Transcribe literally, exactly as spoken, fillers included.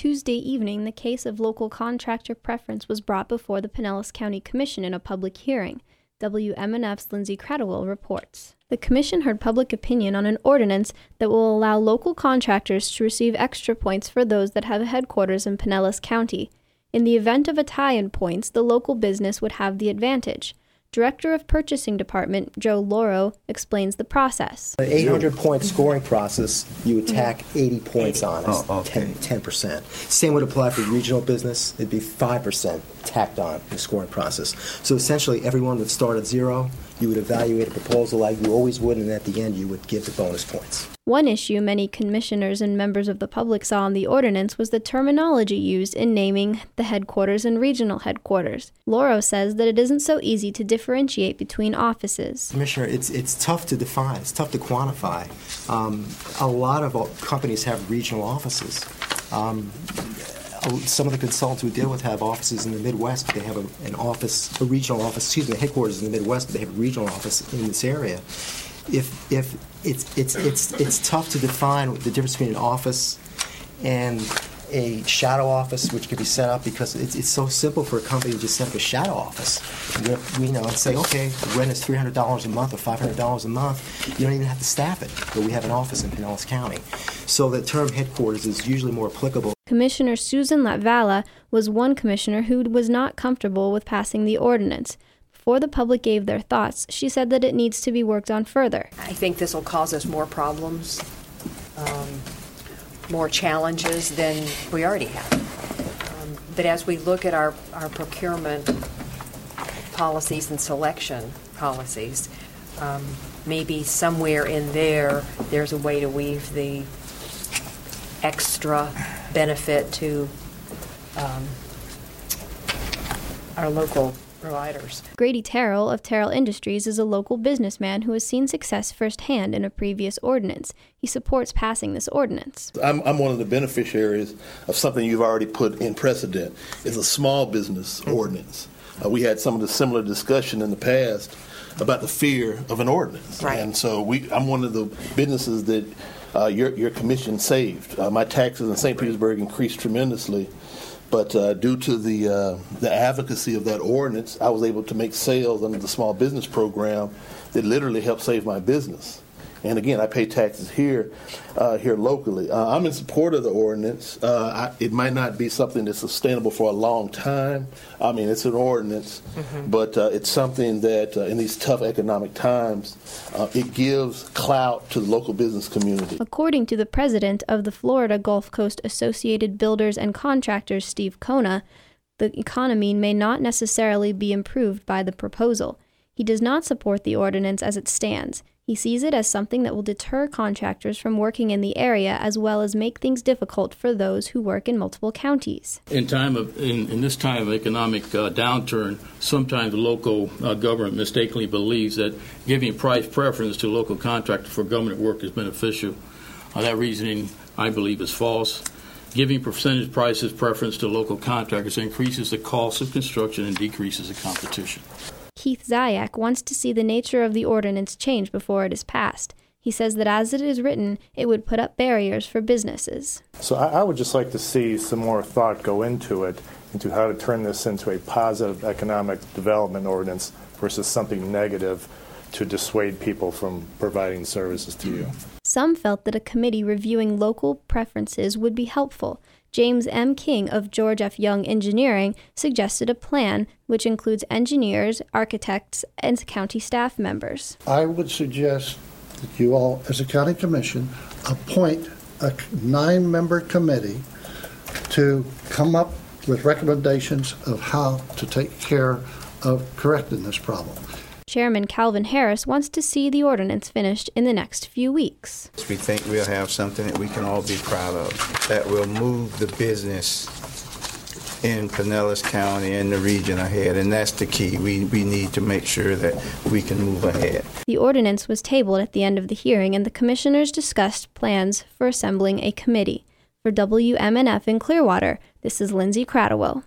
Tuesday evening, the case of local contractor preference was brought before the Pinellas County Commission in a public hearing. W M N F's Lindsay Cradwell reports. The commission heard public opinion on an ordinance that will allow local contractors to receive extra points for those that have a headquarters in Pinellas County. In the event of a tie in points, the local business would have the advantage. Director of Purchasing Department, Joe Loro, explains the process. An eight hundred point scoring process, you would tack eighty points on us, oh, okay. ten percent. Same would apply for regional business. It'd be five percent tacked on in the scoring process. So essentially, everyone would start at zero. You would evaluate a proposal like you always would, and at the end, you would give the bonus points. One issue many commissioners and members of the public saw in the ordinance was the terminology used in naming the headquarters and regional headquarters. Loro says that it isn't so easy to differentiate between offices. Commissioner, it's it's tough to define. It's tough to quantify. Um, a lot of companies have regional offices. Um, some of the consultants we deal with have offices in the Midwest. But they have a, an office, a regional office, excuse me, headquarters in the Midwest, but they have a regional office in this area. If if it's it's it's it's tough to define the difference between an office and a shadow office, which can be set up because it's it's so simple for a company to just set up a shadow office. We you know and say, okay, rent is three hundred dollars a month or five hundred dollars a month. You don't even have to staff it, but we have an office in Pinellas County. So the term headquarters is usually more applicable. Commissioner Susan Latvala was one commissioner who was not comfortable with passing the ordinance. Before the public gave their thoughts, she said that it needs to be worked on further. I think this will cause us more problems, um, more challenges than we already have. Um, but as we look at our, our procurement policies and selection policies, um, maybe somewhere in there, there's a way to weave the extra benefit to um, our local providers. Grady Terrell of Terrell Industries is a local businessman who has seen success firsthand in a previous ordinance. He supports passing this ordinance. I'm, I'm one of the beneficiaries of something you've already put in precedent. It's a small business ordinance. Uh, we had some of the similar discussion in the past about the fear of an ordinance. Right. And so we, I'm one of the businesses that uh, your, your commission saved. Uh, my taxes in Saint Petersburg increased tremendously. But uh, due to the uh, the advocacy of that ordinance, I was able to make sales under the small business program that literally helped save my business. And again, I pay taxes here, uh, here locally. Uh, I'm in support of the ordinance. Uh, I, it might not be something that's sustainable for a long time. I mean, it's an ordinance, mm-hmm. but uh, it's something that uh, in these tough economic times, uh, it gives clout to the local business community. According to the president of the Florida Gulf Coast Associated Builders and Contractors, Steve Kona, the economy may not necessarily be improved by the proposal. He does not support the ordinance as it stands. He sees it as something that will deter contractors from working in the area as well as make things difficult for those who work in multiple counties. In time of in, in this time of economic uh, downturn, sometimes the local uh, government mistakenly believes that giving price preference to local contractors for government work is beneficial. Uh, that reasoning, I believe, is false. Giving percentage prices preference to local contractors increases the cost of construction and decreases the competition. Keith Zayak wants to see the nature of the ordinance change before it is passed. He says that as it is written, it would put up barriers for businesses. So I, I would just like to see some more thought go into it, into how to turn this into a positive economic development ordinance versus something negative to dissuade people from providing services to you. Some felt that a committee reviewing local preferences would be helpful. James M. King of George F. Young Engineering suggested a plan which includes engineers, architects, and county staff members. I would suggest that you all, as a county commission, appoint a nine-member committee to come up with recommendations of how to take care of correcting this problem. Chairman Calvin Harris wants to see the ordinance finished in the next few weeks. We think we'll have something that we can all be proud of, that will move the business in Pinellas County and the region ahead, and that's the key. We, we need to make sure that we can move ahead. The ordinance was tabled at the end of the hearing, and the commissioners discussed plans for assembling a committee. For W M N F in Clearwater, this is Lindsay Cradwell.